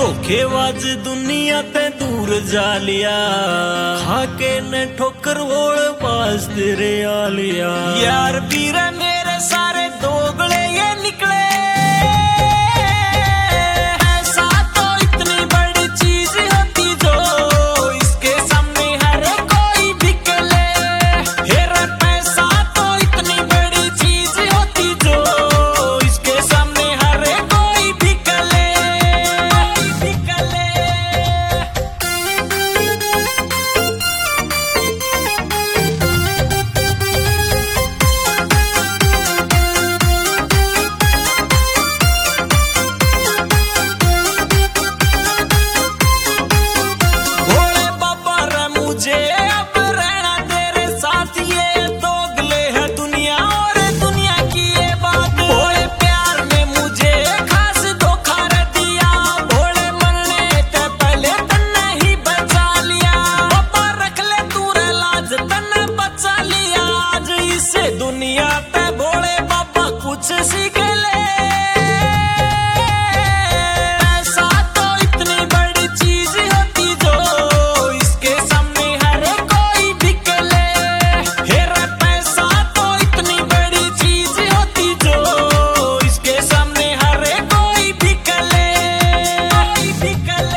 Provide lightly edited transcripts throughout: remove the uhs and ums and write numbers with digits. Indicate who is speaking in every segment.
Speaker 1: धोखेबाज दुनिया ते दूर जा लिया, खाके ने ठोकर वोड़ पास तेरे आ लिया। यार बीरा मेरे सारे दोगले ये निकले, ऐसा तो इतनी बड़ी चीज होती जो इसके सामने हर कोई बिकले। हेरा पैसा तो इतनी बड़ी चीज होती जो इसके सामने हर कोई बिकले। दुनिया ते भोले बाबा कुछ सीख ले, ऐसा तो इतनी बड़ी चीज होती जो इसके सामने हर कोई बिकले। हेरा पैसा तो इतनी बड़ी चीज होती जो इसके सामने हर कोई बिकले, बिकले।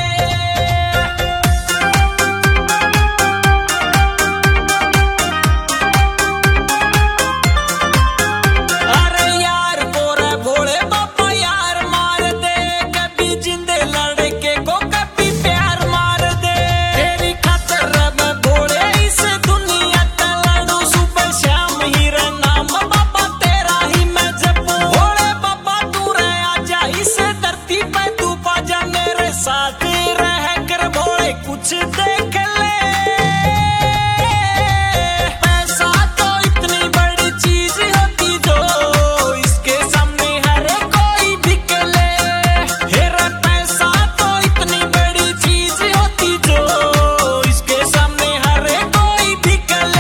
Speaker 1: कुछ देख ले, पैसा तो इतनी बड़ी चीज होती जो इसके सामने हर कोई बिकले। हेरा पैसा तो इतनी बड़ी चीज होती जो इसके सामने हर कोई बिकले।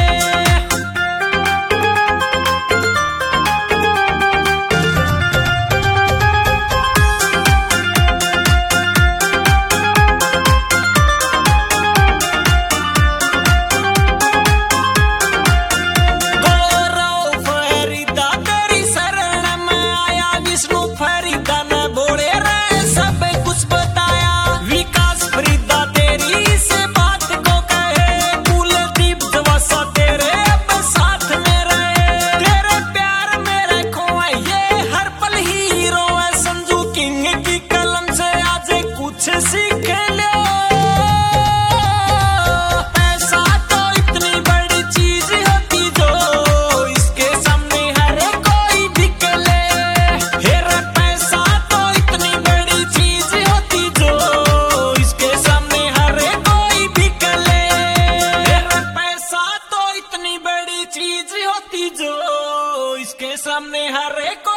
Speaker 1: सीख लो, पैसा तो इतनी बड़ी चीज होती जो इसके सामने हर कोई बिकले। हेरा पैसा तो इतनी बड़ी चीज होती जो इसके सामने हर कोई बिकले। हेरा पैसा तो इतनी बड़ी चीज होती जो इसके सामने हर